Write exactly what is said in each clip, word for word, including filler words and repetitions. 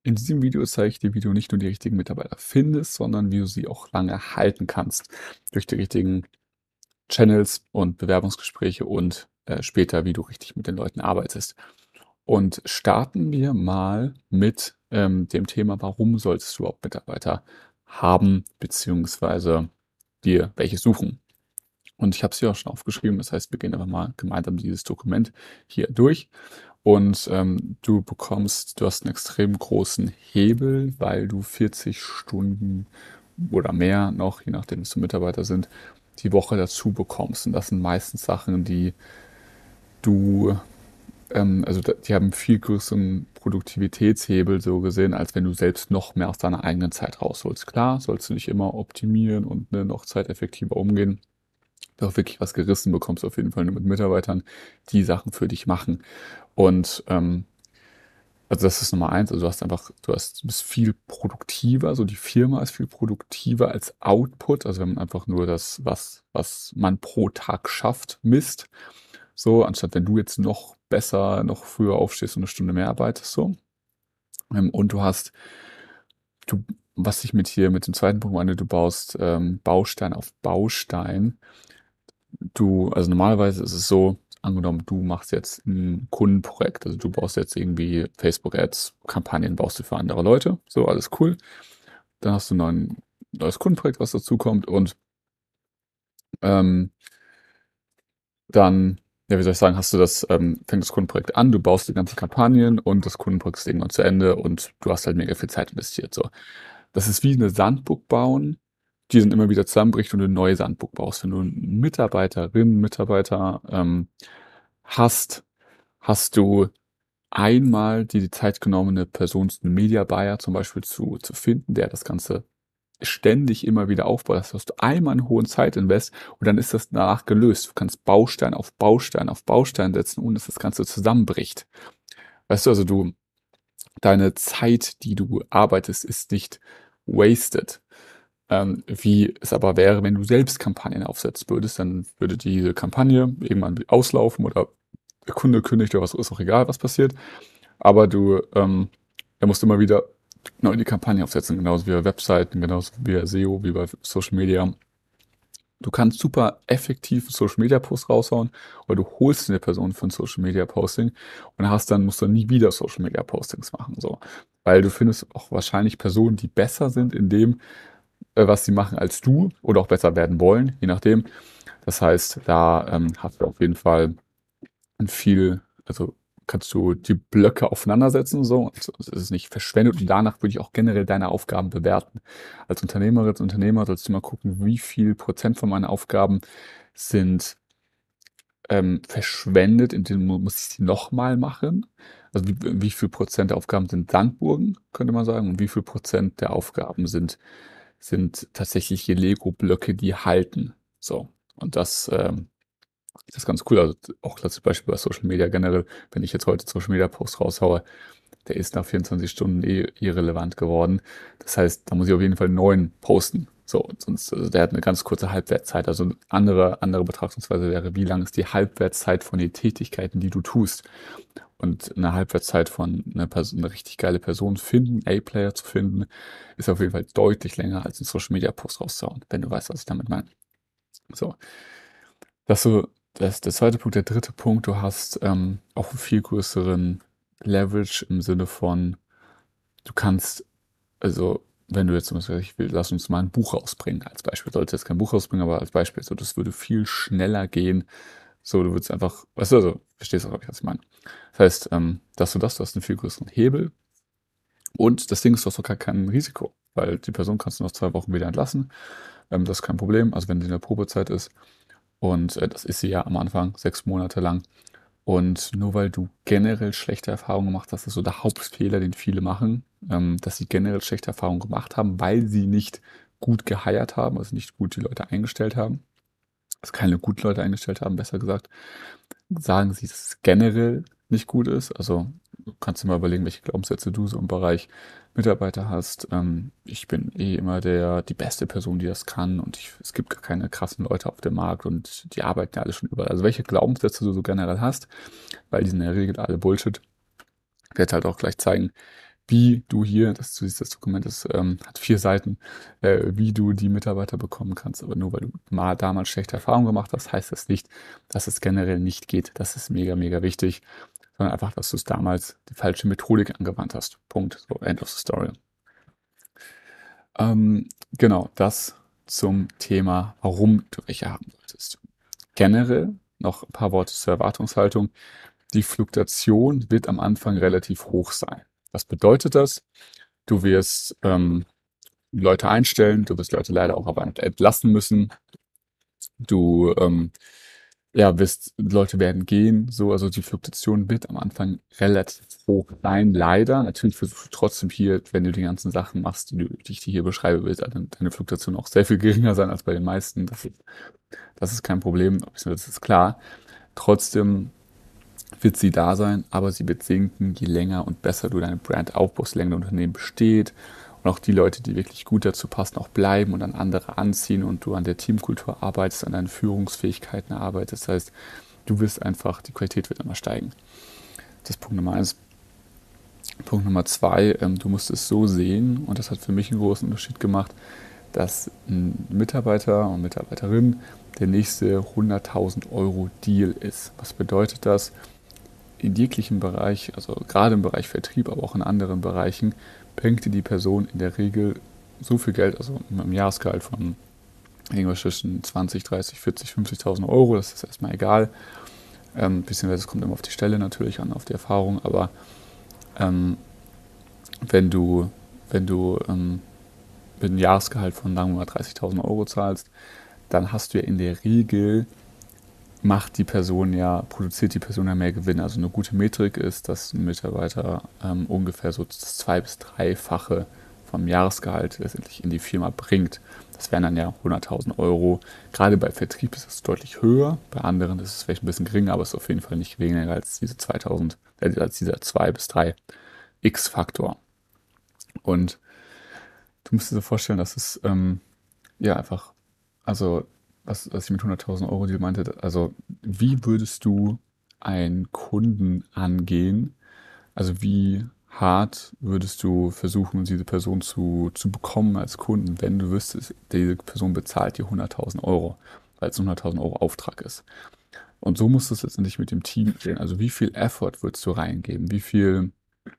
In diesem Video zeige ich dir, wie du nicht nur die richtigen Mitarbeiter findest, sondern wie du sie auch lange halten kannst. Durch die richtigen Channels und Bewerbungsgespräche und äh, später, wie du richtig mit den Leuten arbeitest. Und starten wir mal mit ähm, dem Thema, warum solltest du überhaupt Mitarbeiter haben, beziehungsweise dir welche suchen. Und ich habe es hier auch schon aufgeschrieben, das heißt, wir gehen einfach mal gemeinsam dieses Dokument hier durch. Und ähm, du bekommst, du hast einen extrem großen Hebel, weil du vierzig Stunden oder mehr noch, je nachdem, was für Mitarbeiter sind, die Woche dazu bekommst. Und das sind meistens Sachen, die du, ähm, also da- die haben einen viel größeren Produktivitätshebel so gesehen, als wenn du selbst noch mehr aus deiner eigenen Zeit rausholst. Klar, sollst du nicht immer optimieren und ne, noch zeiteffektiver umgehen. Doch wirklich was gerissen bekommst, auf jeden Fall nur mit Mitarbeitern, die Sachen für dich machen. Und ähm, also das ist Nummer eins. Also du hast einfach, du hast, du bist viel produktiver. So die Firma ist viel produktiver als Output. Also wenn man einfach nur das, was, was man pro Tag schafft, misst. So, anstatt wenn du jetzt noch besser, noch früher aufstehst und eine Stunde mehr arbeitest, so. Ähm, Und du hast, du, was ich mit hier, mit dem zweiten Punkt meine, du baust ähm, Baustein auf Baustein. Du, also normalerweise ist es so, angenommen, du machst jetzt ein Kundenprojekt, also du baust jetzt irgendwie Facebook-Ads, Kampagnen baust du für andere Leute, so, alles cool. Dann hast du ein neuen, neues Kundenprojekt, was dazukommt und ähm, dann, ja, wie soll ich sagen, hast du das, ähm, fängt das Kundenprojekt an, du baust die ganzen Kampagnen und das Kundenprojekt ist irgendwann zu Ende und du hast halt mega viel Zeit investiert, so. Das ist wie eine Sandburg bauen, die dann immer wieder zusammenbricht und du eine neue Sandburg baust. Wenn du Mitarbeiterinnen, Mitarbeiter ähm, hast, hast du einmal dir die Zeit genommen, eine Person, einen Media Buyer zum Beispiel zu, zu finden, der das Ganze ständig immer wieder aufbaut. Das hast du einmal einen hohen Zeitinvest und dann ist das danach gelöst. Du kannst Baustein auf Baustein auf Baustein setzen, ohne dass das Ganze zusammenbricht. Weißt du, also du, deine Zeit, die du arbeitest, ist nicht wasted. Ähm, wie es aber wäre, wenn du selbst Kampagnen aufsetzen würdest, dann würde diese Kampagne irgendwann auslaufen oder der Kunde kündigt oder was, ist auch egal, was passiert. Aber du, ähm, er musst immer wieder neu die Kampagne aufsetzen, genauso wie bei Webseiten, genauso wie bei S E O, wie bei Social Media. Du kannst super effektiv einen Social Media Post raushauen oder du holst eine Person für ein Social Media Posting und hast dann, musst du nie wieder Social Media Postings machen, so. Weil du findest auch wahrscheinlich Personen, die besser sind in dem, äh, was sie machen als du oder auch besser werden wollen, je nachdem. Das heißt, da ähm, hast du auf jeden Fall ein viel, also kannst du die Blöcke aufeinandersetzen, so. Es ist nicht verschwendet und danach würde ich auch generell deine Aufgaben bewerten. Als Unternehmerin, als Unternehmer sollst du mal gucken, wie viel Prozent von meinen Aufgaben sind ähm, verschwendet, indem mu- muss ich sie nochmal machen. Also wie, wie viel Prozent der Aufgaben sind Sandburgen, könnte man sagen, und wie viel Prozent der Aufgaben sind, sind tatsächliche Lego-Blöcke, die halten. So. Und das, ähm, das ist ganz cool. Also auch das Beispiel bei Social Media generell, wenn ich jetzt heute Social Media Post raushaue, der ist nach vierundzwanzig Stunden eh irrelevant geworden. Das heißt, da muss ich auf jeden Fall einen neuen posten. So, sonst, also der hat eine ganz kurze Halbwertszeit. Also eine andere, andere Betrachtungsweise wäre, wie lang ist die Halbwertszeit von den Tätigkeiten, die du tust? Und eine Halbwertszeit von einer Person, eine richtig geile Person finden, A-Player zu finden, ist auf jeden Fall deutlich länger als ein Social Media Post rauszuhauen, wenn du weißt, was ich damit meine. So. Das so, das, der zweite Punkt, der dritte Punkt, du hast ähm, auch einen viel größeren Leverage im Sinne von, du kannst, also wenn du jetzt zum Beispiel, ich will, lass uns mal ein Buch rausbringen, als Beispiel, sollte jetzt kein Buch rausbringen, aber als Beispiel, so, das würde viel schneller gehen. So, du würdest einfach, weißt du, also, verstehst du, glaube ich, was ich meine. Das heißt, ähm, dass du das, du hast einen viel größeren Hebel und das Ding ist, du hast doch gar kein Risiko, weil die Person kannst du nach zwei Wochen wieder entlassen. Ähm, das ist kein Problem, also wenn die in der Probezeit ist. Und äh, das ist sie ja am Anfang, sechs Monate lang. Und nur weil du generell schlechte Erfahrungen gemacht hast, das ist so der Hauptfehler, den viele machen, ähm, dass sie generell schlechte Erfahrungen gemacht haben, weil sie nicht gut geheiert haben, also nicht gut die Leute eingestellt haben, also keine guten Leute eingestellt haben, besser gesagt, sagen sie, dass es generell nicht gut ist. Also du kannst dir mal überlegen, welche Glaubenssätze du so im Bereich Mitarbeiter hast. Ähm, ich bin eh immer der, die beste Person, die das kann und ich, es gibt gar keine krassen Leute auf dem Markt und die arbeiten ja alle schon überall. Also welche Glaubenssätze du so generell hast, weil die sind in der Regel alle Bullshit. Ich werde halt auch gleich zeigen, wie du hier, das, du siehst, das Dokument ist, ähm, hat vier Seiten, äh, wie du die Mitarbeiter bekommen kannst. Aber nur weil du mal damals schlechte Erfahrungen gemacht hast, heißt das nicht, dass es generell nicht geht. Das ist mega, mega wichtig, sondern einfach, dass du es damals die falsche Methodik angewandt hast. Punkt. So, end of the story. Ähm, genau, das zum Thema, warum du welche haben solltest. Generell noch ein paar Worte zur Erwartungshaltung. Die Fluktuation wird am Anfang relativ hoch sein. Was bedeutet das? Du wirst ähm, Leute einstellen, du wirst Leute leider auch aber entlassen müssen. Du ähm, ja, wirst, Leute werden gehen, so, also die Fluktuation wird am Anfang relativ hoch sein, leider. Natürlich versuchst du trotzdem hier, wenn du die ganzen Sachen machst, die, du, die ich dir hier beschreibe, wird deine, deine Fluktuation auch sehr viel geringer sein als bei den meisten. Das ist, das ist kein Problem, das ist klar. Trotzdem wird sie da sein, aber sie wird sinken, je länger und besser du deine Brand aufbaust, je länger dein Unternehmen besteht und auch die Leute, die wirklich gut dazu passen, auch bleiben und an andere anziehen und du an der Teamkultur arbeitest, an deinen Führungsfähigkeiten arbeitest. Das heißt, du wirst einfach, die Qualität wird immer steigen. Das ist Punkt Nummer eins. Punkt Nummer zwei, ähm, du musst es so sehen, und das hat für mich einen großen Unterschied gemacht, dass ein Mitarbeiter und Mitarbeiterin der nächste hunderttausend Euro Deal ist. Was bedeutet das? In jeglichem Bereich, also gerade im Bereich Vertrieb, aber auch in anderen Bereichen, bringt dir die Person in der Regel so viel Geld, also im Jahresgehalt von irgendwas zwischen zwanzig, dreißig, vierzig, fünfzigtausend Euro, das ist erstmal egal. Ähm, beziehungsweise es kommt immer auf die Stelle natürlich an, auf die Erfahrung, aber ähm, wenn du, wenn du ähm, mit einem Jahresgehalt von, sagen wir mal, dreißigtausend Euro zahlst, dann hast du ja in der Regel macht die Person ja, produziert die Person ja mehr Gewinn. Also eine gute Metrik ist, dass ein Mitarbeiter ähm, ungefähr so das zwei- bis dreifache vom Jahresgehalt letztendlich in die Firma bringt. Das wären dann ja hunderttausend Euro. Gerade bei Vertrieb ist es deutlich höher, bei anderen ist es vielleicht ein bisschen geringer, aber es ist auf jeden Fall nicht weniger als diese zweitausend, äh, als dieser zwei bis drei X-Faktor. Und du musst dir so vorstellen, dass es ähm, ja einfach, also was, was ich mit hunderttausend Euro Deal meinte, also wie würdest du einen Kunden angehen? Also wie hart würdest du versuchen, diese Person zu, zu bekommen als Kunden, wenn du wüsstest, diese Person bezahlt dir hunderttausend Euro, weil es ein hunderttausend Euro Auftrag ist. Und so musst du es letztendlich mit dem Team sehen. Also wie viel Effort würdest du reingeben? Wie viel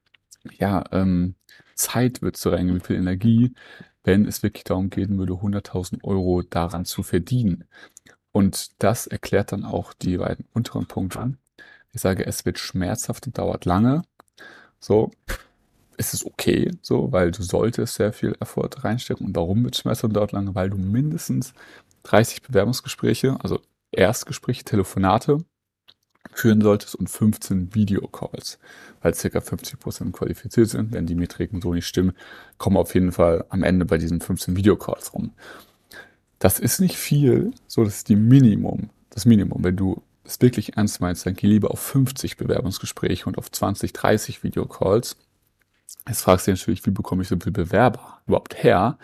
ja, ähm, Zeit würdest du reingeben? Wie viel Energie, wenn es wirklich darum gehen würde, hunderttausend Euro daran zu verdienen? Und das erklärt dann auch die beiden unteren Punkte. Ich sage, es wird schmerzhaft und dauert lange. So, ist es okay, so, weil du solltest sehr viel Effort reinstecken. Und warum wird es schmerzhaft und dauert lange? Weil du mindestens dreißig Bewerbungsgespräche, also Erstgespräche, Telefonate führen solltest und fünfzehn Videocalls, weil ca. fünfzig Prozent qualifiziert sind. Wenn die Metriken so nicht stimmen, kommen auf jeden Fall am Ende bei diesen fünfzehn Videocalls rum. Das ist nicht viel, so das ist die Minimum, das Minimum. Wenn du es wirklich ernst meinst, dann geh lieber auf fünfzig Bewerbungsgespräche und auf zwanzig, dreißig Videocalls. Jetzt fragst du dich natürlich, wie bekomme ich so viele Bewerber überhaupt her?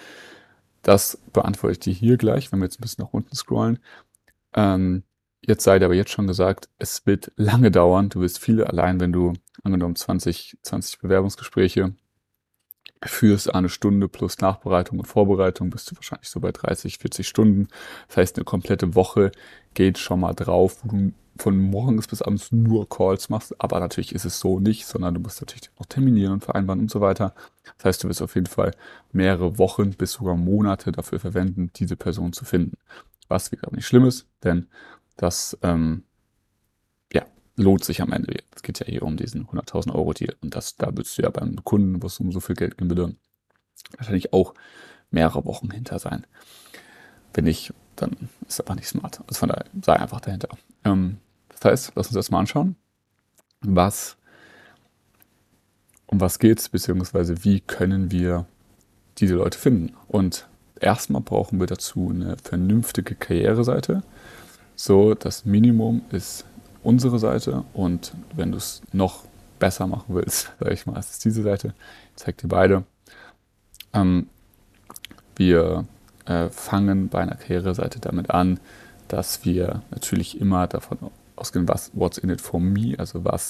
Das beantworte ich dir hier gleich, wenn wir jetzt ein bisschen nach unten scrollen. Ähm, jetzt sei dir aber jetzt schon gesagt, es wird lange dauern. Du wirst viele, allein wenn du angenommen zwanzig, zwanzig Bewerbungsgespräche führst, eine Stunde plus Nachbereitung und Vorbereitung, bist du wahrscheinlich so bei dreißig, vierzig Stunden. Das heißt, eine komplette Woche geht schon mal drauf, wo du von morgens bis abends nur Calls machst. Aber natürlich ist es so nicht, sondern du musst natürlich noch terminieren und vereinbaren und so weiter. Das heißt, du wirst auf jeden Fall mehrere Wochen bis sogar Monate dafür verwenden, diese Person zu finden. Was, wie gesagt, nicht schlimm ist, denn das ähm, ja, lohnt sich am Ende. Es geht ja hier um diesen hunderttausend Euro Deal. Und das, da würdest du ja beim Kunden, wo es um so viel Geld gehen würde, wahrscheinlich auch mehrere Wochen hinter sein. Wenn nicht, dann ist es einfach nicht smart. Also von daher sei einfach dahinter. Ähm, das heißt, lass uns das mal anschauen, was, um was geht's, beziehungsweise wie können wir diese Leute finden. Und erstmal brauchen wir dazu eine vernünftige Karriereseite. So, das Minimum ist unsere Seite, und wenn du es noch besser machen willst, sage ich mal, ist es diese Seite. Ich zeige dir beide. Ähm, wir äh, fangen bei einer Karriereseite damit an, dass wir natürlich immer davon ausgehen, was what's in it for me, also was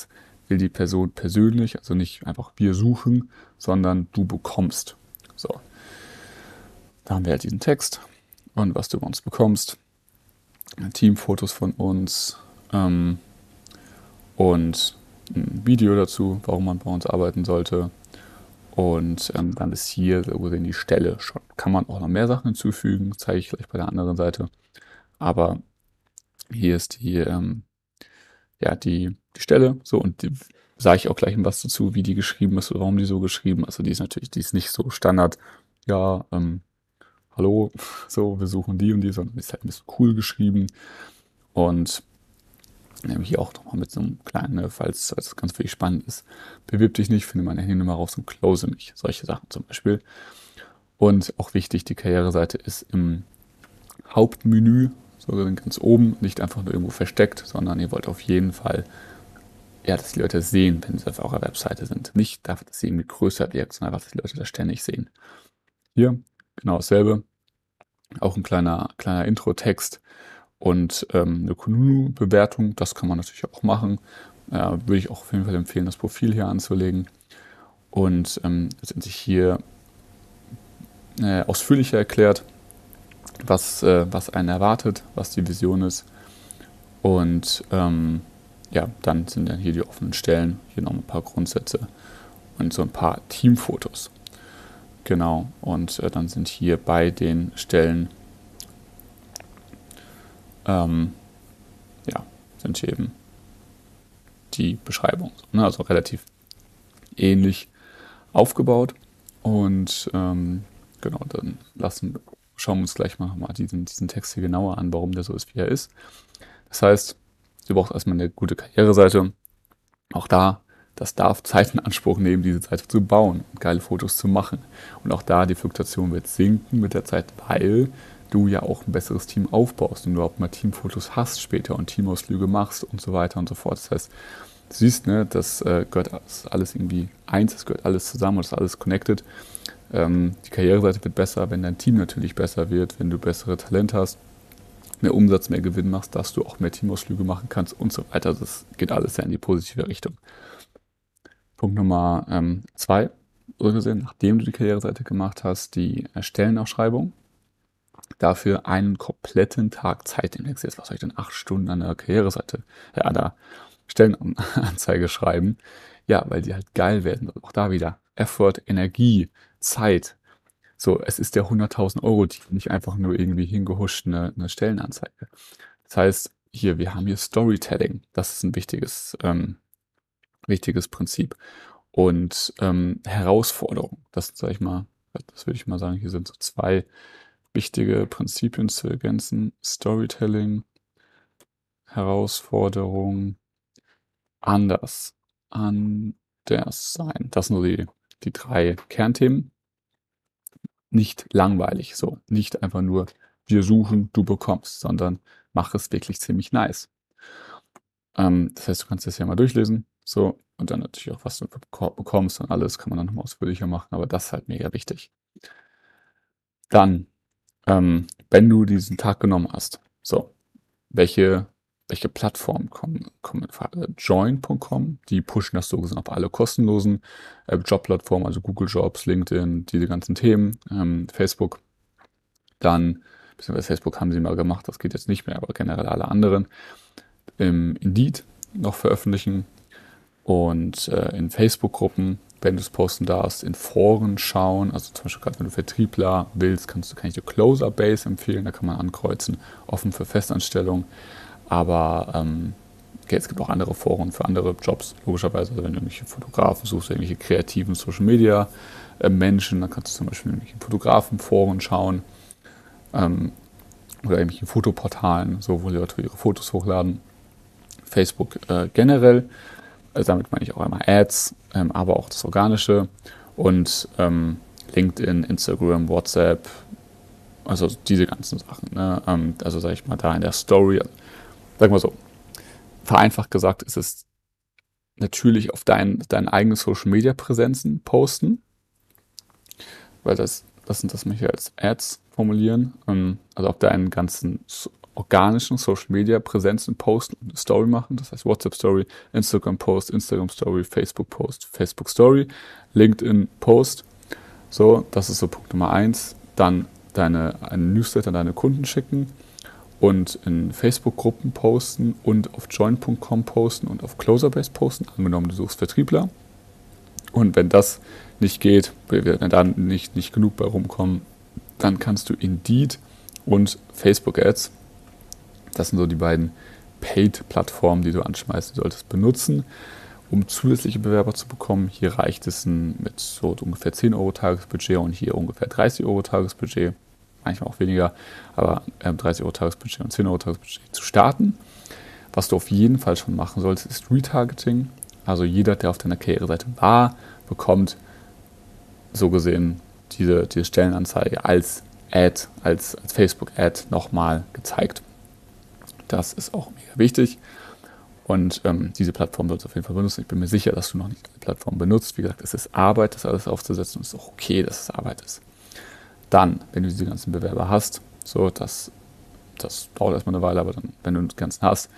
will die Person persönlich, also nicht einfach wir suchen, sondern du bekommst. So, da haben wir halt diesen Text und was du bei uns bekommst. Teamfotos von uns ähm, und ein Video dazu, warum man bei uns arbeiten sollte. Und ähm, dann ist hier so gesehen die Stelle schon. Kann man auch noch mehr Sachen hinzufügen, zeige ich gleich bei der anderen Seite. Aber hier ist die, ähm, ja, die, die Stelle. So, und die sage ich auch gleich was dazu, wie die geschrieben ist oder warum die so geschrieben ist. Also die ist natürlich, die ist nicht so Standard, ja, ähm, hallo, so, wir suchen die und die, sondern die ist halt ein bisschen cool geschrieben. Und nämlich hier auch nochmal mit so einem kleinen, ne, falls es ganz für dich spannend ist, bewirb dich nicht, finde meine Handynummer raus und close mich. Solche Sachen zum Beispiel. Und auch wichtig, die Karriereseite ist im Hauptmenü, so ganz oben, nicht einfach nur irgendwo versteckt, sondern ihr wollt auf jeden Fall, ja, dass die Leute sehen, wenn sie auf eurer Webseite sind. Nicht dafür, dass sie irgendwie größer wirkt, sondern einfach, dass die Leute das ständig sehen. Hier, genau dasselbe. Auch ein kleiner, kleiner Intro-Text und ähm, eine Kununu-Bewertung, das kann man natürlich auch machen. Äh, würde ich auch auf jeden Fall empfehlen, das Profil hier anzulegen. Und ähm, letztendlich hier äh, ausführlicher erklärt, was, äh, was einen erwartet, was die Vision ist. Und ähm, ja, dann sind dann hier die offenen Stellen, hier noch ein paar Grundsätze und so ein paar Teamfotos. Genau, und äh, dann sind hier bei den Stellen ähm, ja, sind hier eben die Beschreibung. Ne? Also relativ ähnlich aufgebaut. Und ähm, genau, dann lassen, schauen wir uns gleich mal, mal diesen, diesen Text hier genauer an, warum der so ist, wie er ist. Das heißt, du brauchst erstmal eine gute Karriereseite. Auch da, das darf Zeit in Anspruch nehmen, diese Seite zu bauen und geile Fotos zu machen. Und auch da, die Fluktuation wird sinken mit der Zeit, weil du ja auch ein besseres Team aufbaust und du überhaupt mal Teamfotos hast später und Teamausflüge machst und so weiter und so fort. Das heißt, du siehst, ne, das äh, gehört alles, alles irgendwie eins, es gehört alles zusammen und es ist alles connected. Ähm, die Karriereseite wird besser, wenn dein Team natürlich besser wird, wenn du bessere Talente hast, mehr Umsatz, mehr Gewinn machst, dass du auch mehr Teamausflüge machen kannst und so weiter. Das geht alles ja in die positive Richtung. Punkt Nummer ähm, zwei, so gesehen, nachdem du die Karriereseite gemacht hast, die Stellenausschreibung. Dafür einen kompletten Tag Zeit investierst. Was soll ich denn acht Stunden an der Karriereseite, ja, an der Stellenanzeige schreiben? Ja, weil die halt geil werden. Auch da wieder Effort, Energie, Zeit. So, es ist der hunderttausend Euro Deal, nicht einfach nur irgendwie hingehuscht eine, eine Stellenanzeige. Das heißt, hier, wir haben hier Storytelling. Das ist ein wichtiges, ähm, wichtiges Prinzip. Und ähm, Herausforderung. Das sage ich mal, das würde ich mal sagen, hier sind so zwei wichtige Prinzipien zu ergänzen. Storytelling, Herausforderung, anders, anders sein. Das sind so die, die drei Kernthemen. Nicht langweilig, so. Nicht einfach nur, wir suchen, du bekommst, sondern mach es wirklich ziemlich nice. Ähm, das heißt, du kannst das ja mal durchlesen, so, und dann natürlich auch, was du bekommst und alles kann man dann nochmal ausführlicher machen, aber das ist halt mega wichtig. Dann, ähm, wenn du diesen Tag genommen hast, so, welche, welche Plattformen kommen, kommen in Frage? Join Punkt com, die pushen das so gesehen auf alle kostenlosen äh, Jobplattformen, also Google Jobs, LinkedIn, diese ganzen Themen, ähm, Facebook. Dann, beziehungsweise Facebook haben sie mal gemacht, das geht jetzt nicht mehr, aber generell alle anderen. Im Indeed noch veröffentlichen und äh, in Facebook-Gruppen, wenn du es posten darfst, in Foren schauen. Also zum Beispiel gerade wenn du Vertriebler willst, kannst du, kann ich dir Closer Base empfehlen, da kann man ankreuzen, offen für Festanstellung. Aber ähm, okay, es gibt auch andere Foren für andere Jobs, logischerweise. Also wenn du irgendwelche Fotografen suchst, irgendwelche kreativen Social Media äh, Menschen, dann kannst du zum Beispiel in irgendwelche Fotografenforen schauen ähm, oder irgendwelche Fotoportalen, so wo die Leute ihre Fotos hochladen. Facebook äh, generell, also damit meine ich auch einmal Ads, ähm, aber auch das Organische und ähm, LinkedIn, Instagram, WhatsApp, also diese ganzen Sachen. Ne? Ähm, also sage ich mal da in der Story, sag mal so, vereinfacht gesagt ist es natürlich auf dein, deine eigenen Social Media Präsenzen posten, weil das, das sind das möchte ich als Ads formulieren, ähm, also auf deinen ganzen organischen Social Media Präsenz, einen Post und eine Story machen. Das heißt WhatsApp Story, Instagram Post, Instagram Story, Facebook Post, Facebook Story, LinkedIn Post. So, das ist so Punkt Nummer eins. Dann deine, einen Newsletter an deine Kunden schicken und in Facebook-Gruppen posten und auf join punkt com posten und auf Closerbase posten. Angenommen, du suchst Vertriebler. Und wenn das nicht geht, wenn da nicht, nicht genug bei rumkommen, dann kannst du Indeed und Facebook Ads, das sind so die beiden Paid-Plattformen, die du anschmeißen solltest, benutzen, um zusätzliche Bewerber zu bekommen. Hier reicht es mit so ungefähr zehn Euro Tagesbudget und hier ungefähr dreißig Euro Tagesbudget, manchmal auch weniger, aber dreißig Euro Tagesbudget und zehn Euro Tagesbudget zu starten. Was du auf jeden Fall schon machen solltest, ist Retargeting. Also jeder, der auf deiner Karriereseite war, bekommt so gesehen diese, diese Stellenanzeige als Ad, als, als Facebook-Ad nochmal gezeigt. Das ist auch mega wichtig. Und ähm, diese Plattform sollst du auf jeden Fall benutzen. Ich bin mir sicher, dass du noch nicht alle Plattformen benutzt. Wie gesagt, es ist Arbeit, das alles aufzusetzen und es ist auch okay, dass es Arbeit ist. Dann, wenn du diese ganzen Bewerber hast, so, das, das dauert erstmal eine Weile, aber dann, wenn du die ganzen hast,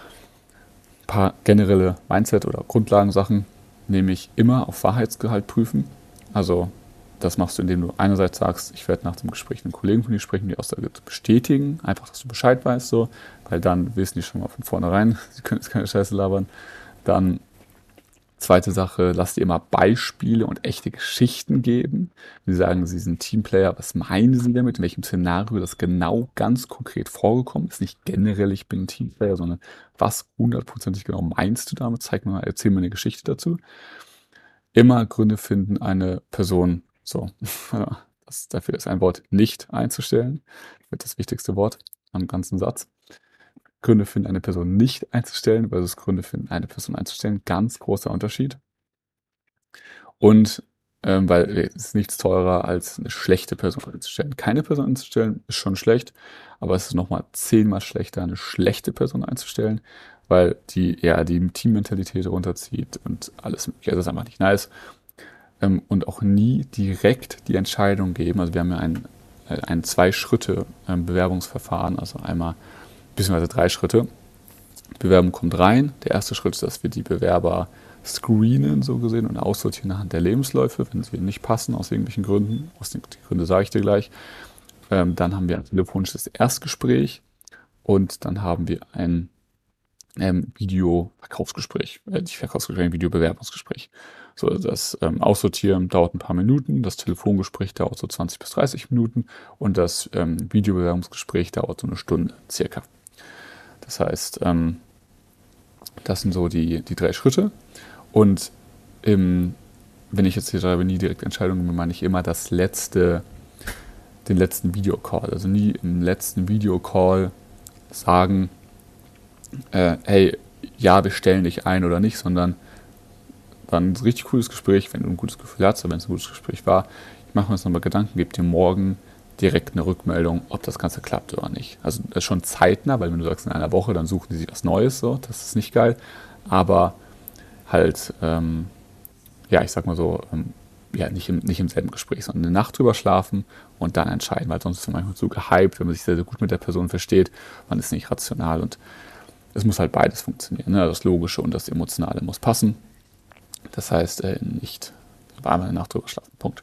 ein paar generelle Mindset- oder Grundlagensachen, nämlich immer auf Wahrheitsgehalt prüfen. Also das machst du, indem du einerseits sagst, ich werde nach dem Gespräch mit einem Kollegen von dir sprechen, die Aussage zu bestätigen, einfach, dass du Bescheid weißt, so, weil dann wissen die schon mal von vornherein, sie können jetzt keine Scheiße labern. Dann zweite Sache, lass dir immer Beispiele und echte Geschichten geben. Sie sagen, sie sind Teamplayer, was meinen sie damit, in welchem Szenario das genau ganz konkret vorgekommen ist, nicht generell, ich bin ein Teamplayer, sondern was hundertprozentig genau meinst du damit, zeig mir mal, erzähl mir eine Geschichte dazu. Immer Gründe finden, eine Person, so, das, dafür ist ein Wort nicht einzustellen, wird das wichtigste Wort am ganzen Satz. Gründe finden, eine Person nicht einzustellen versus Gründe finden, eine Person einzustellen, ganz großer Unterschied. Und ähm, weil es ist nichts teurer, als eine schlechte Person einzustellen. Keine Person einzustellen ist schon schlecht, aber es ist nochmal zehnmal schlechter, eine schlechte Person einzustellen, weil die eher die Teammentalität runterzieht und alles mögliche. Das ist einfach nicht nice. Ähm, und auch nie direkt die Entscheidung geben. Also wir haben ja ein, ein Zwei-Schritte-Bewerbungsverfahren, also einmal beziehungsweise drei Schritte. Die Bewerbung kommt rein. Der erste Schritt ist, dass wir die Bewerber screenen, so gesehen, und aussortieren anhand der Lebensläufe, wenn sie nicht passen, aus irgendwelchen Gründen. Aus den die Gründe sage ich dir gleich. Ähm, dann haben wir ein telefonisches Erstgespräch und dann haben wir ein ähm, Video-Verkaufsgespräch, äh, nicht Verkaufsgespräch, ein Video-Bewerbungsgespräch. So, das ähm, Aussortieren dauert ein paar Minuten, das Telefongespräch dauert so zwanzig bis dreißig Minuten und das ähm, Videobewerbungsgespräch dauert so eine Stunde circa. Das heißt, ähm, das sind so die, die drei Schritte. Und im, wenn ich jetzt hier schreibe, nie direkt Entscheidungen, meine ich immer das letzte, den letzten Videocall. Also nie im letzten Videocall sagen, äh, hey, ja, wir stellen dich ein oder nicht, sondern war ein richtig cooles Gespräch, wenn du ein gutes Gefühl hast, aber wenn es ein gutes Gespräch war, ich mache mir jetzt nochmal Gedanken, gebe dir morgen direkt eine Rückmeldung, ob das Ganze klappt oder nicht. Also das ist schon zeitnah, weil wenn du sagst in einer Woche, dann suchen die sich was Neues, so, das ist nicht geil, aber halt, ähm, ja, ich sag mal so, ähm, ja, nicht im, nicht im selben Gespräch, sondern eine Nacht drüber schlafen und dann entscheiden, weil sonst ist man manchmal so gehypt, wenn man sich sehr, sehr gut mit der Person versteht, man ist nicht rational und es muss halt beides funktionieren, ne? Das Logische und das Emotionale muss passen. Das heißt, äh, nicht bei einmal eine Nacht drüber schlafen. Punkt.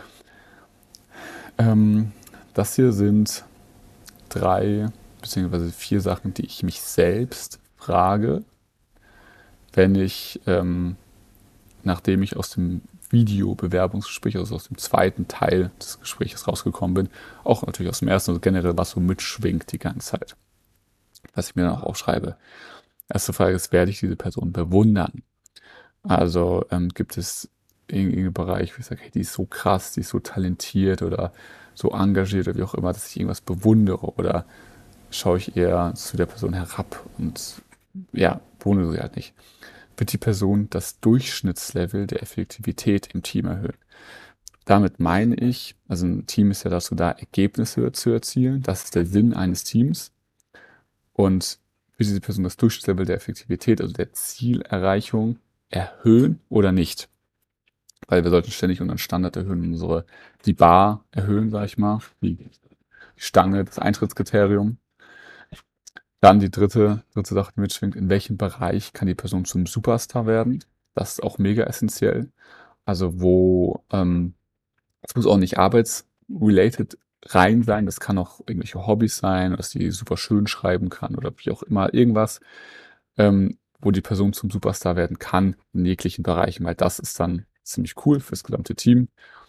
Ähm, das hier sind drei bzw. vier Sachen, die ich mich selbst frage, wenn ich, ähm, nachdem ich aus dem Video-Bewerbungsgespräch, also aus dem zweiten Teil des Gesprächs rausgekommen bin, auch natürlich aus dem ersten, also generell, was so mitschwingt die ganze Zeit. Was ich mir dann auch aufschreibe. Erste Frage ist, werde ich diese Person bewundern? Also ähm, gibt es irgendeinen Bereich, wo ich sage, hey, die ist so krass, die ist so talentiert oder so engagiert oder wie auch immer, dass ich irgendwas bewundere oder schaue ich eher zu der Person herab und ja, bewundere sie halt nicht. Wird die Person das Durchschnittslevel der Effektivität im Team erhöhen? Damit meine ich, also ein Team ist ja dazu da, Ergebnisse zu erzielen. Das ist der Sinn eines Teams. Und wird diese Person das Durchschnittslevel der Effektivität, also der Zielerreichung, erhöhen oder nicht? Weil wir sollten ständig unseren Standard erhöhen, unsere, die Bar erhöhen, sag ich mal, die Stange, das Eintrittskriterium. Dann die dritte, dritte Sache, die mitschwingt, in welchem Bereich kann die Person zum Superstar werden? Das ist auch mega essentiell. Also wo, ähm, es muss auch nicht arbeitsrelated rein sein, das kann auch irgendwelche Hobbys sein, dass die super schön schreiben kann oder wie auch immer, irgendwas, ähm, wo die Person zum Superstar werden kann in jeglichen Bereichen, weil das ist dann ziemlich cool fürs gesamte Team.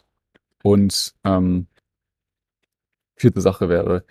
Und ähm, vierte Sache wäre,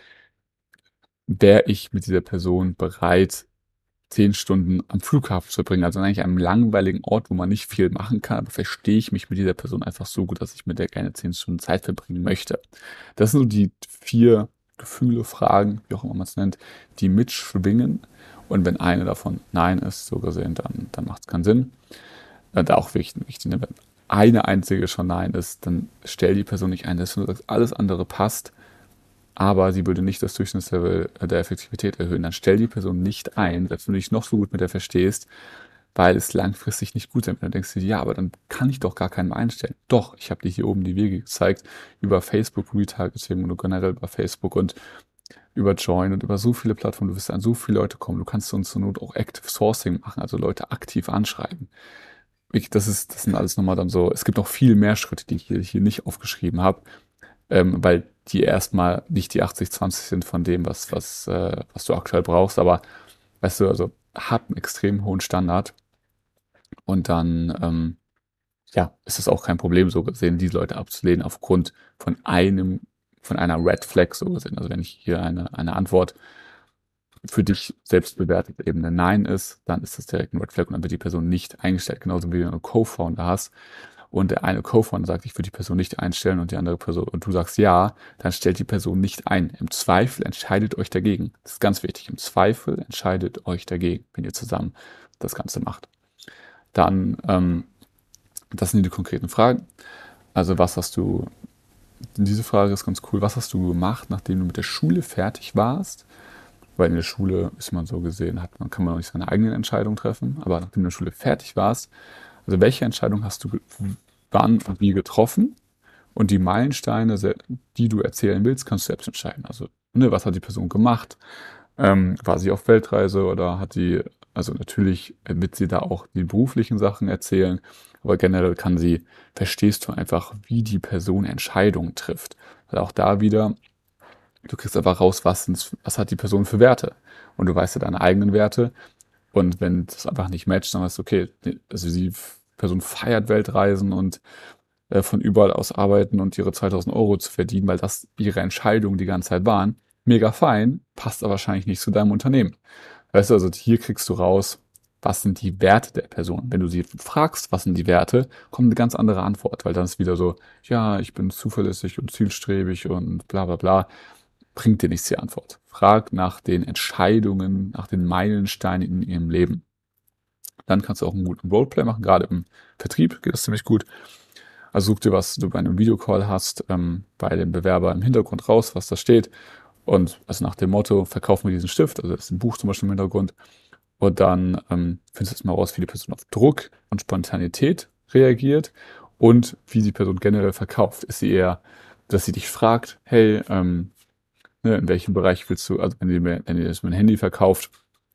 wäre ich mit dieser Person bereit, zehn Stunden am Flughafen zu verbringen, also eigentlich einem langweiligen Ort, wo man nicht viel machen kann, aber verstehe ich mich mit dieser Person einfach so gut, dass ich mit der gerne zehn Stunden Zeit verbringen möchte. Das sind so die vier Gefühle, Fragen, wie auch immer man es nennt, die mitschwingen. Und wenn eine davon Nein ist, so gesehen, dann, dann macht es keinen Sinn. Äh, da auch wichtig, wichtig, ne, wenn eine einzige schon Nein ist, dann stell die Person nicht ein, dass du sagst, alles andere passt, aber sie würde nicht das Durchschnittslevel der Effektivität erhöhen. Dann stell die Person nicht ein, selbst wenn du dich noch so gut mit der verstehst, weil es langfristig nicht gut ist. Dann denkst du dir, ja, aber dann kann ich doch gar keinen mehr einstellen. Doch, ich habe dir hier oben die Wege gezeigt, über Facebook Retargeting und generell über Facebook und über Join und über so viele Plattformen. Du wirst an so viele Leute kommen. Du kannst uns zur Not auch Active Sourcing machen, also Leute aktiv anschreiben. Ich, das ist, das sind alles nochmal dann so, es gibt noch viel mehr Schritte, die ich hier, hier nicht aufgeschrieben habe, ähm, weil die erstmal nicht die achtzig zwanzig sind von dem, was, was, äh, was du aktuell brauchst, aber weißt du, also hab einen extrem hohen Standard und dann, ähm, ja, ist es auch kein Problem, so gesehen, diese Leute abzulehnen aufgrund von einem, von einer Red Flag, so gesehen. Also wenn ich hier eine, eine Antwort für dich selbst bewertet eben ein Nein ist, dann ist das direkt ein Red Flag und dann wird die Person nicht eingestellt. Genauso wie du einen Co-Founder hast und der eine Co-Founder sagt, ich würde die Person nicht einstellen und die andere Person und du sagst ja, dann stellt die Person nicht ein. Im Zweifel entscheidet euch dagegen. Das ist ganz wichtig. Im Zweifel entscheidet euch dagegen, wenn ihr zusammen das Ganze macht. Dann, ähm, das sind die konkreten Fragen. Also was hast du, diese Frage ist ganz cool, was hast du gemacht, nachdem du mit der Schule fertig warst? Weil in der Schule ist man so gesehen, hat man, kann man noch nicht seine eigenen Entscheidungen treffen, aber nachdem du in der Schule fertig warst, also welche Entscheidung hast du ge- wann und wie getroffen? Und die Meilensteine, se- die du erzählen willst, kannst du selbst entscheiden. Also, ne, was hat die Person gemacht? Ähm, war sie auf Weltreise oder hat sie, also natürlich wird sie da auch die beruflichen Sachen erzählen, aber generell kann sie, verstehst du einfach, wie die Person Entscheidungen trifft. Weil auch da wieder, du kriegst einfach raus, was, sind's- was hat die Person für Werte. Und du weißt ja deine eigenen Werte. Und wenn das einfach nicht matcht, dann weißt du, okay, nee, also die Person feiert Weltreisen und äh, von überall aus arbeiten und ihre zweitausend Euro zu verdienen, weil das ihre Entscheidungen die ganze Zeit waren. Mega fein, passt aber wahrscheinlich nicht zu deinem Unternehmen. Weißt du, also hier kriegst du raus, was sind die Werte der Person. Wenn du sie fragst, was sind die Werte, kommt eine ganz andere Antwort, weil dann ist wieder so, ja, ich bin zuverlässig und zielstrebig und bla bla bla. Bringt dir nichts die Antwort. Frag nach den Entscheidungen, nach den Meilensteinen in ihrem Leben. Dann kannst du auch einen guten Roleplay machen, gerade im Vertrieb geht das ziemlich gut. Also such dir, was du bei einem Videocall hast, ähm, bei dem Bewerber im Hintergrund raus, was da steht. Und also nach dem Motto, verkaufen wir diesen Stift, also das ist ein Buch zum Beispiel im Hintergrund. Und dann ähm, findest du jetzt mal raus, wie die Person auf Druck und Spontanität reagiert und wie die Person generell verkauft. Ist sie eher, dass sie dich fragt, hey, ähm, ne, in welchem Bereich willst du, also wenn ihr, mir- wenn ihr das mit dem Handy verkauft,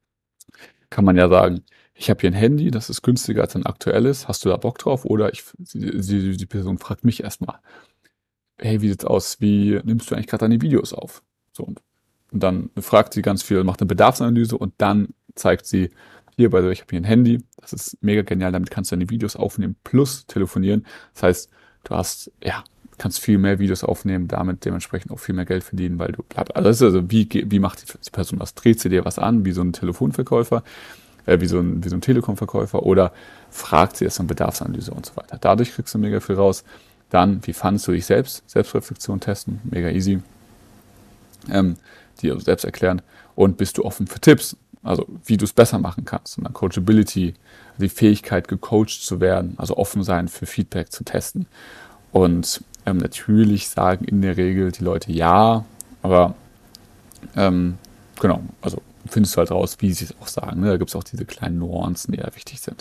kann man ja sagen, ich habe hier ein Handy, das ist günstiger als ein aktuelles, hast du da Bock drauf? Oder ich, die, die, die Person fragt mich erstmal, hey, wie sieht's aus? Wie nimmst du eigentlich gerade deine Videos auf? So, und, und dann fragt sie ganz viel, macht eine Bedarfsanalyse und dann zeigt sie, hier, bei ich habe hier ein Handy, das ist mega genial, damit kannst du deine Videos aufnehmen plus telefonieren. Das heißt, du hast, ja, kannst viel mehr Videos aufnehmen, damit dementsprechend auch viel mehr Geld verdienen, weil du bleibst. Also, das ist also wie, wie macht die Person das? Dreht sie dir was an, wie so ein Telefonverkäufer, äh, wie so ein, wie so ein Telekom-Verkäufer oder fragt sie erst eine Bedarfsanalyse und so weiter. Dadurch kriegst du mega viel raus. Dann, wie fandest du dich selbst? Selbstreflexion testen, mega easy. Ähm, die also selbst erklären. Und bist du offen für Tipps? Also, wie du es besser machen kannst. Und dann Coachability, die Fähigkeit, gecoacht zu werden, also offen sein für Feedback zu testen. Und ähm, natürlich sagen in der Regel die Leute ja, aber ähm, genau, also findest du halt raus, wie sie es auch sagen. Ne? Da gibt es auch diese kleinen Nuancen, die ja wichtig sind.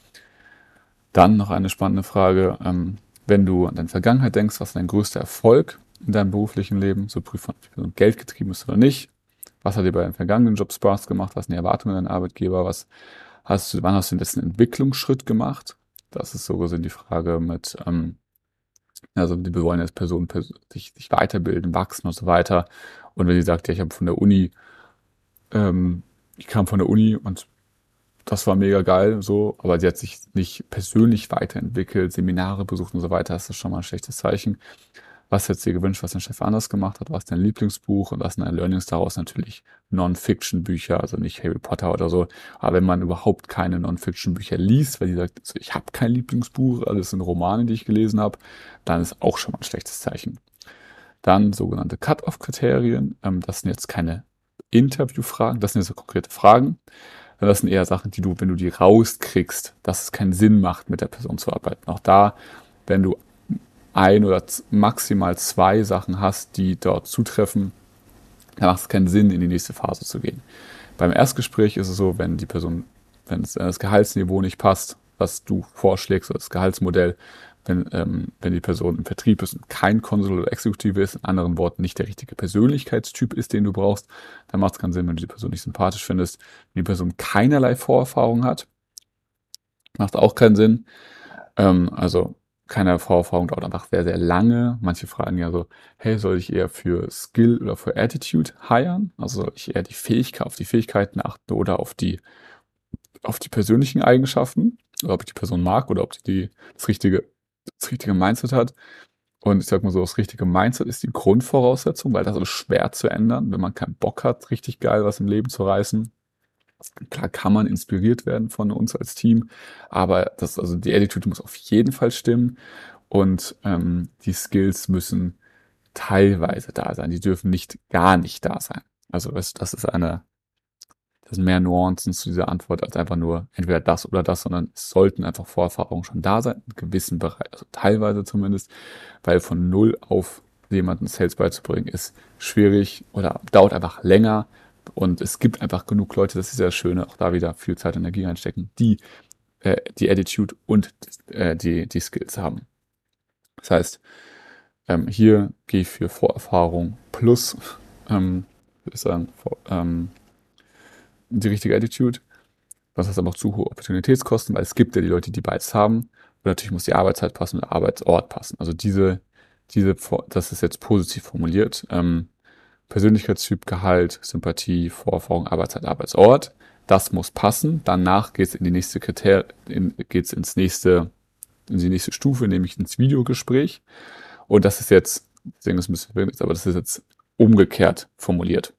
Dann noch eine spannende Frage. Ähm, wenn du an deine Vergangenheit denkst, was ist dein größter Erfolg in deinem beruflichen Leben? So prüfen, ob die Person Geld getrieben ist oder nicht. Was hat dir bei deinem vergangenen Job Spaß gemacht? Was sind die Erwartungen an deinen Arbeitgeber? Was hast du, wann hast du den letzten Entwicklungsschritt gemacht? Das ist so gesehen die Frage mit, ähm, also die wollen als Person pers sich, sich weiterbilden, wachsen und so weiter. Und wenn sie sagt, ja, ich habe von der Uni, ähm, ich kam von der Uni und das war mega geil, so, aber sie hat sich nicht persönlich weiterentwickelt, Seminare besucht und so weiter, das ist schon mal ein schlechtes Zeichen. Was hättest du dir gewünscht, was dein Chef anders gemacht hat? Was ist dein Lieblingsbuch? Und was sind deine Learnings daraus? Natürlich Non-Fiction-Bücher, also nicht Harry Potter oder so. Aber wenn man überhaupt keine Non-Fiction-Bücher liest, weil die sagt, also ich habe kein Lieblingsbuch, alles sind Romane, die ich gelesen habe, dann ist auch schon mal ein schlechtes Zeichen. Dann sogenannte Cut-off-Kriterien. Ähm, das sind jetzt keine Interviewfragen, das sind jetzt so konkrete Fragen. Das sind eher Sachen, die du, wenn du die rauskriegst, dass es keinen Sinn macht, mit der Person zu arbeiten. Auch da, wenn du ein oder maximal zwei Sachen hast, die dort zutreffen, dann macht es keinen Sinn, in die nächste Phase zu gehen. Beim Erstgespräch ist es so, wenn die Person, wenn das Gehaltsniveau nicht passt, was du vorschlägst, oder das Gehaltsmodell, wenn, ähm, wenn die Person im Vertrieb ist und kein Konsul oder Exekutive ist, in anderen Worten nicht der richtige Persönlichkeitstyp ist, den du brauchst, dann macht es keinen Sinn, wenn du die Person nicht sympathisch findest. Wenn die Person keinerlei Vorerfahrung hat, macht auch keinen Sinn. Ähm, also keine Vorerfahrung dauert einfach sehr, sehr lange. Manche fragen ja so, hey, soll ich eher für Skill oder für Attitude hiren? Also soll ich eher die Fähigkeit, auf die Fähigkeiten achten oder auf die, auf die persönlichen Eigenschaften? Oder ob ich die Person mag oder ob die, die das richtige, das richtige Mindset hat. Und ich sag mal so, das richtige Mindset ist die Grundvoraussetzung, weil das ist schwer zu ändern, wenn man keinen Bock hat, richtig geil was im Leben zu reißen. Klar kann man inspiriert werden von uns als Team, aber das, also die Attitude muss auf jeden Fall stimmen und ähm, die Skills müssen teilweise da sein. Die dürfen nicht gar nicht da sein. Also das, das ist eine, das sind mehr Nuancen zu dieser Antwort als einfach nur entweder das oder das, sondern es sollten einfach Vorerfahrungen schon da sein, in gewissen Bereichen, also teilweise zumindest, weil von null auf jemanden Sales beizubringen ist schwierig oder dauert einfach länger. Und es gibt einfach genug Leute, das ist ja das Schöne, auch da wieder viel Zeit und Energie reinstecken, die äh, die Attitude und äh, die, die Skills haben. Das heißt, ähm, hier gehe ich für Vorerfahrung plus, ähm, würde ich sagen, vor, ähm, die richtige Attitude. Was heißt aber auch zu hohe Opportunitätskosten, weil es gibt ja die Leute, die beides haben. Und natürlich muss die Arbeitszeit passen und der Arbeitsort passen. Also diese, diese, das ist jetzt positiv formuliert. Ähm, Persönlichkeitstyp, Gehalt, Sympathie, Vorerfahrung, Arbeitszeit, Arbeitsort. Das muss passen. Danach geht es in die nächste Kriter in, geht's ins nächste, in die nächste Stufe, nämlich ins Videogespräch. Und das ist jetzt, deswegen ist es ein bisschen verwirrend, aber das ist jetzt umgekehrt formuliert.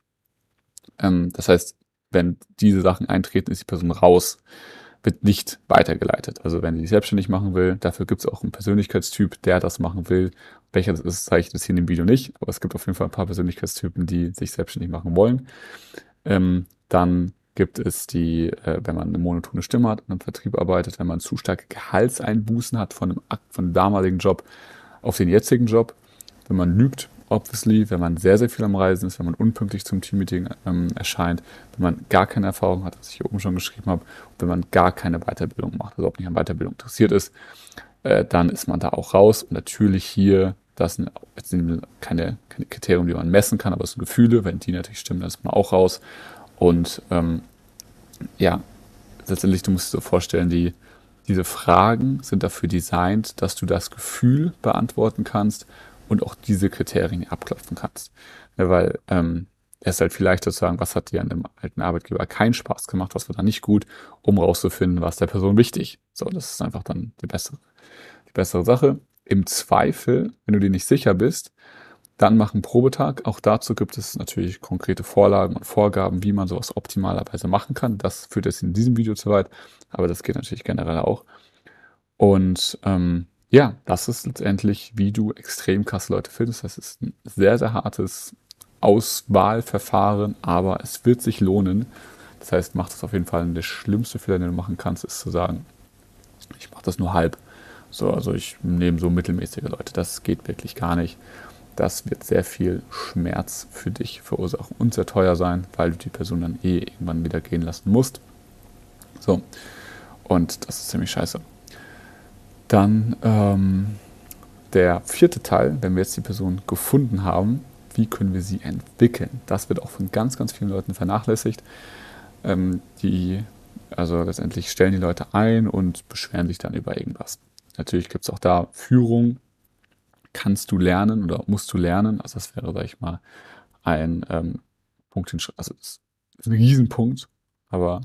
Ähm, das heißt, wenn diese Sachen eintreten, ist die Person raus, wird nicht weitergeleitet. Also wenn sie sich selbstständig machen will, dafür gibt es auch einen Persönlichkeitstyp, der das machen will. Welcher das ist, zeige ich das hier in dem Video nicht, aber es gibt auf jeden Fall ein paar Persönlichkeitstypen, die sich selbstständig machen wollen. Ähm, dann gibt es die, äh, wenn man eine monotone Stimme hat und im Vertrieb arbeitet, wenn man zu starke Gehaltseinbußen hat von einem, von einem damaligen Job auf den jetzigen Job, wenn man lügt, obviously, wenn man sehr, sehr viel am Reisen ist, wenn man unpünktlich zum Teammeeting ähm, erscheint, wenn man gar keine Erfahrung hat, was ich hier oben schon geschrieben habe, und wenn man gar keine Weiterbildung macht, also ob nicht an Weiterbildung interessiert ist, äh, dann ist man da auch raus. Und natürlich hier, das sind jetzt keine, keine Kriterien, die man messen kann, aber es sind Gefühle, wenn die natürlich stimmen, dann ist man auch raus. Und ähm, ja, letztendlich, du musst dir so vorstellen, die, diese Fragen sind dafür designt, dass du das Gefühl beantworten kannst und auch diese Kriterien abklopfen kannst. Ja, weil ähm, es ist halt viel leichter zu sagen, was hat dir an dem alten Arbeitgeber keinen Spaß gemacht, was war da nicht gut, um rauszufinden, was der Person wichtig. So, das ist einfach dann die bessere, die bessere Sache. Im Zweifel, wenn du dir nicht sicher bist, dann mach einen Probetag. Auch dazu gibt es natürlich konkrete Vorlagen und Vorgaben, wie man sowas optimalerweise machen kann. Das führt jetzt in diesem Video zu weit, aber das geht natürlich generell auch. Und ähm, ja, das ist letztendlich, wie du extrem krasse Leute findest. Das ist ein sehr, sehr hartes Auswahlverfahren, aber es wird sich lohnen. Das heißt, mach das auf jeden Fall. Der schlimmste Fehler, den du machen kannst, ist zu sagen, ich mache das nur halb. So, also ich nehme so mittelmäßige Leute. Das geht wirklich gar nicht. Das wird sehr viel Schmerz für dich verursachen und sehr teuer sein, weil du die Person dann eh irgendwann wieder gehen lassen musst. So, und das ist ziemlich scheiße. Dann ähm, der vierte Teil, wenn wir jetzt die Person gefunden haben, wie können wir sie entwickeln. Das wird auch von ganz, ganz vielen Leuten vernachlässigt. Ähm, die, also letztendlich stellen die Leute ein und beschweren sich dann über irgendwas. Natürlich gibt es auch da Führung, kannst du lernen oder musst du lernen. Also das wäre, sag ich mal, ein ähm, Punkt, den, also das ist ein Riesenpunkt, aber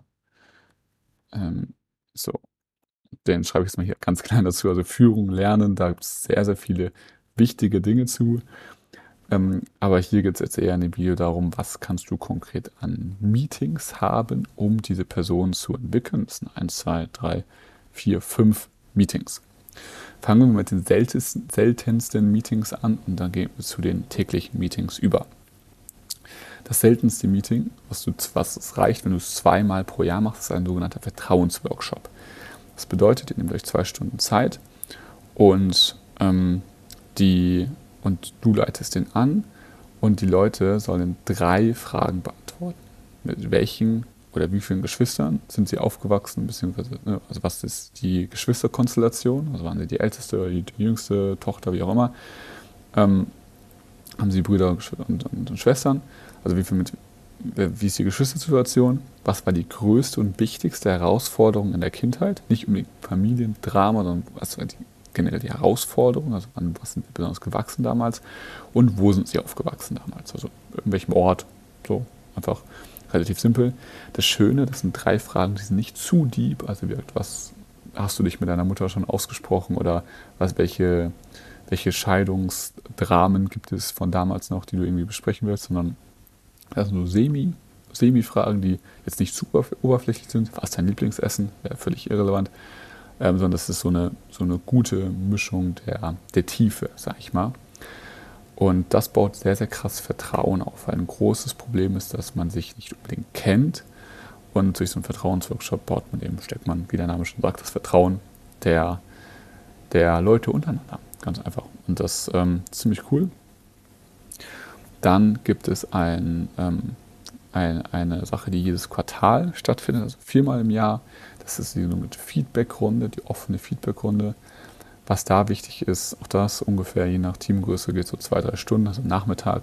ähm, so, den schreibe ich jetzt mal hier ganz klein dazu. Also Führung, Lernen, da gibt es sehr, sehr viele wichtige Dinge zu. Ähm, aber hier geht es jetzt eher in dem Video darum, was kannst du konkret an Meetings haben, um diese Person zu entwickeln. Das sind eins, zwei, drei, vier, fünf Meetings. Fangen wir mit den seltensten, seltensten Meetings an und dann gehen wir zu den täglichen Meetings über. Das seltenste Meeting, was, du, was es reicht, wenn du es zweimal pro Jahr machst, ist ein sogenannter Vertrauensworkshop. Das bedeutet, ihr nehmt euch zwei Stunden Zeit und, ähm, die, und du leitest den an und die Leute sollen drei Fragen beantworten. Mit welchen oder wie vielen Geschwistern sind sie aufgewachsen, beziehungsweise, ne, also was ist die Geschwisterkonstellation, also waren sie die älteste oder die, die jüngste Tochter, wie auch immer, ähm, haben sie Brüder und, und, und Schwestern, also wie, viel mit, wie ist die Geschwistersituation, was war die größte und wichtigste Herausforderung in der Kindheit, nicht unbedingt Familiendrama, sondern was war die, generell die Herausforderung, also an was sind sie besonders gewachsen damals und wo sind sie aufgewachsen damals, also in welchem Ort, so einfach relativ simpel. Das Schöne, das sind drei Fragen, die sind nicht zu deep, also was hast du dich mit deiner Mutter schon ausgesprochen oder was, welche, welche Scheidungsdramen gibt es von damals noch, die du irgendwie besprechen willst, sondern das sind so Semi, Semi-Fragen, die jetzt nicht super oberflächlich sind. Was ist dein Lieblingsessen? Wäre völlig irrelevant. Ähm, sondern das ist so eine, so eine gute Mischung der, der Tiefe, sag ich mal. Und das baut sehr, sehr krass Vertrauen auf. Weil ein großes Problem ist, dass man sich nicht unbedingt kennt. Und durch so einen Vertrauensworkshop baut man eben, steckt man, wie der Name schon sagt, das Vertrauen der, der Leute untereinander. Ganz einfach. Und das ähm, ist ziemlich cool. Dann gibt es ein, ähm, ein, eine Sache, die jedes Quartal stattfindet, also viermal im Jahr. Das ist die sogenannte Feedback-Runde, die offene Feedback-Runde. Was da wichtig ist, auch das ungefähr je nach Teamgröße geht so zwei, drei Stunden, also Nachmittag,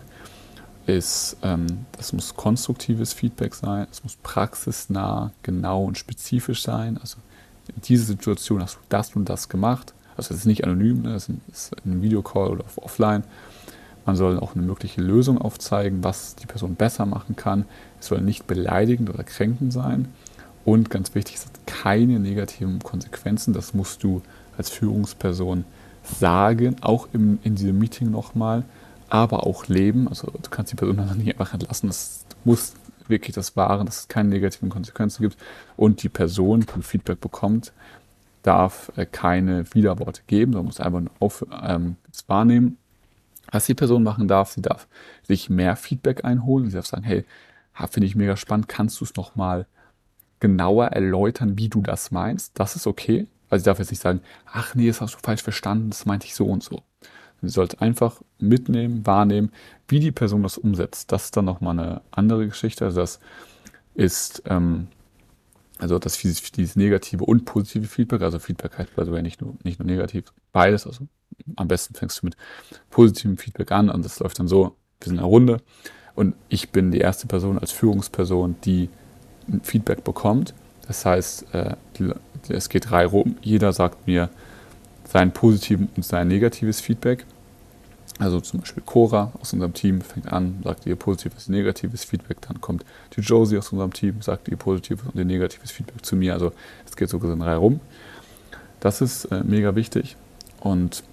ist, ähm, das muss konstruktives Feedback sein, es muss praxisnah, genau und spezifisch sein. Also in dieser Situation hast du das und das gemacht. Also das ist nicht anonym, ne? Das ist in einem Videocall oder offline. Man soll auch eine mögliche Lösung aufzeigen, was die Person besser machen kann. Es soll nicht beleidigend oder kränkend sein. Und ganz wichtig, es hat keine negativen Konsequenzen. Das musst du als Führungsperson sagen, auch im, in diesem Meeting nochmal, aber auch leben. Also du kannst die Person dann nicht einfach entlassen. Das muss wirklich das wahren, dass es keine negativen Konsequenzen gibt. Und die Person, die Feedback bekommt, darf äh, keine Widerworte geben, sondern muss einfach nur auf, ähm, das wahrnehmen. Was die Person machen darf, sie darf sich mehr Feedback einholen. Sie darf sagen, hey, finde ich mega spannend, kannst du es nochmal genauer erläutern, wie du das meinst? Das ist okay. Also sie darf jetzt nicht sagen, ach nee, das hast du falsch verstanden, das meinte ich so und so. Sie sollte einfach mitnehmen, wahrnehmen, wie die Person das umsetzt. Das ist dann nochmal eine andere Geschichte. Also das ist, ähm, also das dieses negative und positive Feedback, also Feedback heißt also nicht nur, nicht nur negativ, beides, also am besten fängst du mit positivem Feedback an und das läuft dann so, wir sind in einer Runde und ich bin die erste Person als Führungsperson, die ein Feedback bekommt. Das heißt, äh, die, es geht Reihe rum, jeder sagt mir sein positives und sein negatives Feedback. Also zum Beispiel Cora aus unserem Team fängt an, sagt ihr positives und negatives Feedback, dann kommt die Josie aus unserem Team, sagt ihr positives und ihr negatives Feedback zu mir. Also es geht so in Reihe rum. Das ist äh, mega wichtig und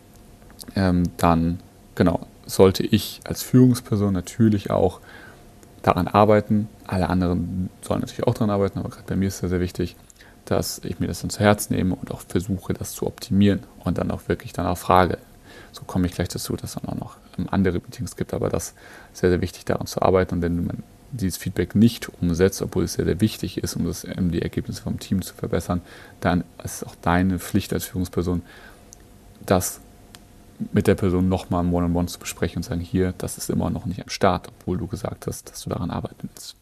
ähm, dann, genau, sollte ich als Führungsperson natürlich auch daran arbeiten. Alle anderen sollen natürlich auch daran arbeiten, aber gerade bei mir ist es sehr, sehr wichtig, dass ich mir das dann zu Herzen nehme und auch versuche, das zu optimieren und dann auch wirklich danach frage. So komme ich gleich dazu, dass es dann auch noch andere Meetings gibt, aber das ist sehr, sehr wichtig, daran zu arbeiten. Und wenn man dieses Feedback nicht umsetzt, obwohl es sehr, sehr wichtig ist, um das, um die Ergebnisse vom Team zu verbessern, dann ist es auch deine Pflicht als Führungsperson, das mit der Person nochmal im One-on-One zu besprechen und sagen, hier, das ist immer noch nicht am Start, obwohl du gesagt hast, dass du daran arbeiten willst.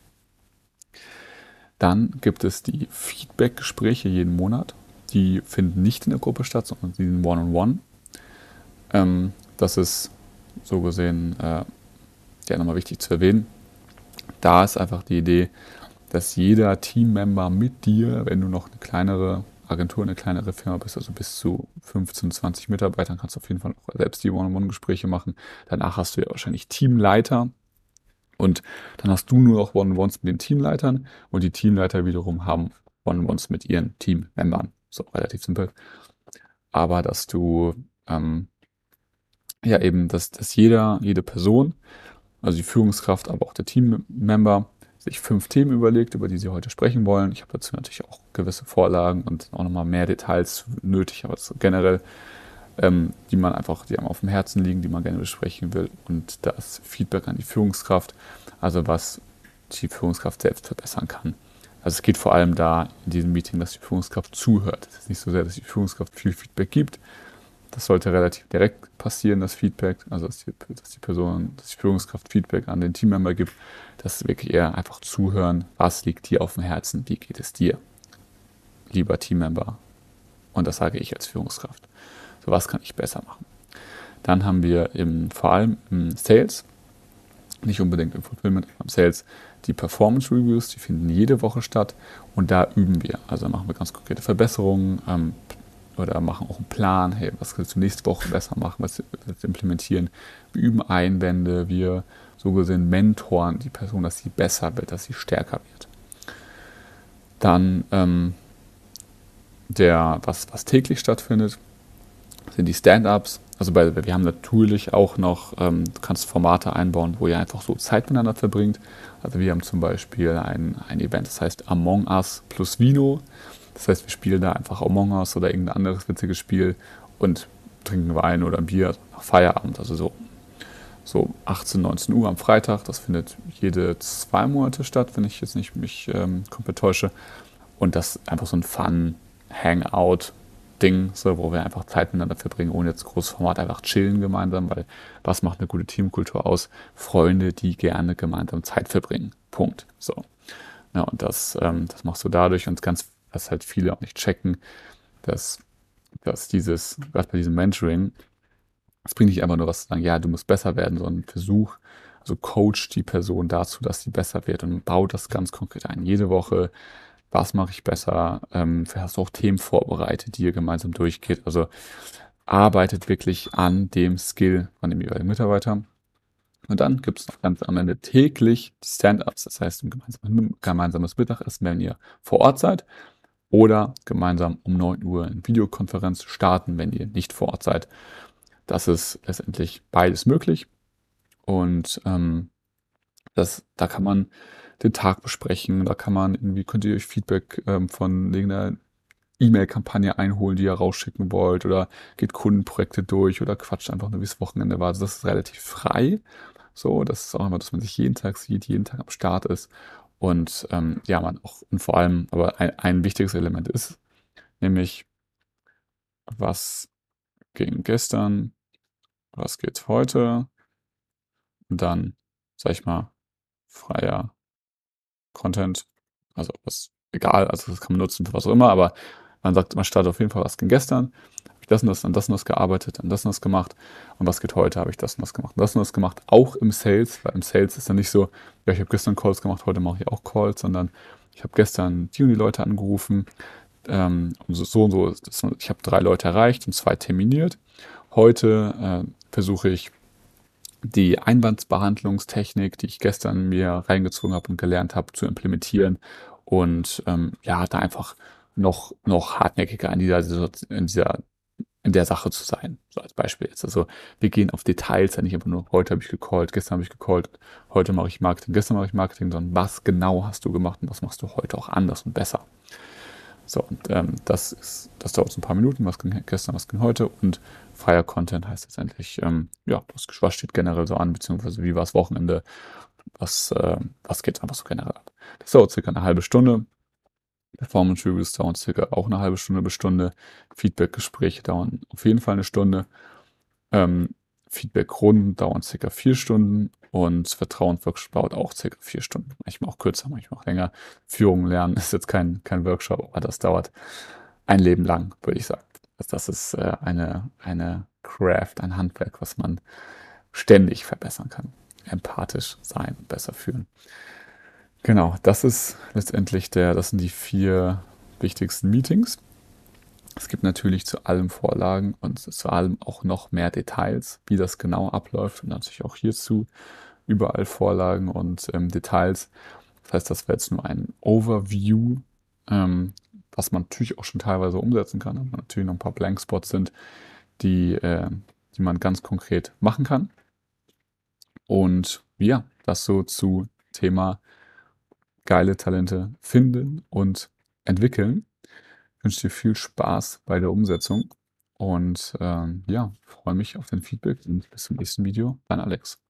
Dann gibt es die Feedback-Gespräche jeden Monat. Die finden nicht in der Gruppe statt, sondern die sind One-on-One. Ähm, das ist so gesehen, äh, ja, nochmal wichtig zu erwähnen, da ist einfach die Idee, dass jeder Teammember mit dir, wenn du noch eine kleinere Agentur, eine kleinere Firma bist, also bis zu fünfzehn, zwanzig Mitarbeitern, kannst du auf jeden Fall auch selbst die One-on-One-Gespräche machen. Danach hast du ja wahrscheinlich Teamleiter und dann hast du nur noch One-on-Ones mit den Teamleitern und die Teamleiter wiederum haben One-on-Ones mit ihren Teammembern. So relativ simpel. Aber dass du ähm, ja eben, dass, dass jeder, jede Person, also die Führungskraft, aber auch der Teammember, sich fünf Themen überlegt, über die sie heute sprechen wollen. Ich habe dazu natürlich auch gewisse Vorlagen und auch nochmal mehr Details nötig, aber so generell, ähm, die man einfach, die einem auf dem Herzen liegen, die man gerne besprechen will. Und das Feedback an die Führungskraft, also was die Führungskraft selbst verbessern kann. Also es geht vor allem da in diesem Meeting, dass die Führungskraft zuhört. Es ist nicht so sehr, dass die Führungskraft viel Feedback gibt. Das sollte relativ direkt passieren, das Feedback, also dass die, dass die Person, dass die Führungskraft Feedback an den Teammember gibt, dass wirklich eher einfach zuhören, was liegt dir auf dem Herzen, wie geht es dir, lieber Teammember. Und das sage ich als Führungskraft. So, was kann ich besser machen? Dann haben wir im, vor allem im Sales, nicht unbedingt im Fulfillment, aber im Sales, die Performance Reviews, die finden jede Woche statt und da üben wir. Also machen wir ganz konkrete Verbesserungen, ähm, oder machen auch einen Plan, hey, was willst du nächste Woche besser machen, was willst du implementieren. Wir üben Einwände, wir so gesehen mentoren die Person, dass sie besser wird, dass sie stärker wird. Dann ähm, der, was, was täglich stattfindet, sind die Stand-Ups. Also bei, wir haben natürlich auch noch, ähm, du kannst Formate einbauen, wo ihr einfach so Zeit miteinander verbringt. Also wir haben zum Beispiel ein, ein Event, das heißt Among Us plus Vino. Das heißt, wir spielen da einfach Among Us oder irgendein anderes witziges Spiel und trinken Wein oder ein Bier nach Feierabend. Also so, so achtzehn, neunzehn Uhr am Freitag. Das findet jede zwei Monate statt, wenn ich jetzt nicht mich ähm, komplett täusche. Und das ist einfach so ein Fun-Hangout-Ding, so, wo wir einfach Zeit miteinander verbringen, ohne jetzt großes Format, einfach chillen gemeinsam, weil was macht eine gute Teamkultur aus? Freunde, die gerne gemeinsam Zeit verbringen. Punkt. So. Ja, und das, ähm, das machst du dadurch und ganz was halt viele auch nicht checken, dass, dass dieses, gerade bei diesem Mentoring, es bringt nicht einfach nur was zu sagen, ja, du musst besser werden, sondern Versuch, also coach die Person dazu, dass sie besser wird und baut das ganz konkret ein. Jede Woche, was mache ich besser? Ähm, hast du auch Themen vorbereitet, die ihr gemeinsam durchgeht. Also arbeitet wirklich an dem Skill von dem jeweiligen Mitarbeiter. Und dann gibt es noch ganz am Ende täglich die Stand-ups, das heißt ein gemeinsames, gemeinsames Mittagessen, wenn ihr vor Ort seid. Oder gemeinsam um neun Uhr in Videokonferenz starten, wenn ihr nicht vor Ort seid. Das ist letztendlich beides möglich. Und ähm, das, da kann man den Tag besprechen, da kann man irgendwie, könnt ihr euch Feedback ähm, von irgendeiner E-Mail-Kampagne einholen, die ihr rausschicken wollt, oder geht Kundenprojekte durch oder quatscht einfach nur, wie es Wochenende war. Also das ist relativ frei. So, das ist auch immer, dass man sich jeden Tag sieht, jeden Tag am Start ist. Und ähm, ja, man auch, und vor allem, aber ein, ein wichtiges Element ist, nämlich, was ging gestern, was geht heute, und dann, sag ich mal, freier Content, also was, egal, also das kann man nutzen für was auch immer, aber man sagt, man startet auf jeden Fall, was ging gestern, habe ich das und das, an das und das gearbeitet, an das und das gemacht und was geht heute, habe ich das und das gemacht, und das und das gemacht, auch im Sales, weil im Sales ist dann nicht so, ja, ich habe gestern Calls gemacht, heute mache ich auch Calls, sondern ich habe gestern die und die Leute angerufen, ähm, und so, so und so, das, ich habe drei Leute erreicht und zwei terminiert. Heute äh, versuche ich die Einwandsbehandlungstechnik, die ich gestern mir reingezogen habe und gelernt habe, zu implementieren und ähm, ja, da einfach noch, noch hartnäckiger in dieser, Situation- in dieser, in der Sache zu sein. So als Beispiel jetzt. Also wir gehen auf Details, ja nicht einfach nur, heute habe ich gecallt, gestern habe ich gecallt, heute mache ich Marketing, gestern mache ich Marketing, sondern was genau hast du gemacht und was machst du heute auch anders und besser. So, und ähm, das ist, das dauert so ein paar Minuten, was ging gestern, was ging heute, und freier Content heißt letztendlich, ähm, ja, was, was steht generell so an, beziehungsweise wie war das Wochenende, was, äh, was geht einfach so generell ab. Das dauert circa eine halbe Stunde. Performance Reviews dauern circa auch eine halbe Stunde bis Stunde. Feedback-Gespräche dauern auf jeden Fall eine Stunde. Ähm, Feedback-Runden dauern circa vier Stunden und Vertrauensworkshop dauert auch circa vier Stunden. Manchmal auch kürzer, manchmal auch länger. Führung lernen ist jetzt kein, kein Workshop, aber das dauert ein Leben lang, würde ich sagen. Also das ist äh, eine, eine Craft, ein Handwerk, was man ständig verbessern kann. empathisch sein und besser fühlen. Genau, das ist letztendlich der, das sind die vier wichtigsten Meetings. Es gibt natürlich zu allem Vorlagen und zu allem auch noch mehr Details, wie das genau abläuft und natürlich auch hierzu überall Vorlagen und ähm, Details. Das heißt, das wäre jetzt nur ein Overview, ähm, was man natürlich auch schon teilweise umsetzen kann und natürlich noch ein paar Blankspots sind, die, äh, die man ganz konkret machen kann. Und ja, das so zu Thema geile Talente finden und entwickeln. Ich wünsche dir viel Spaß bei der Umsetzung und ähm, ja, freue mich auf dein Feedback und bis zum nächsten Video. Dein Alex.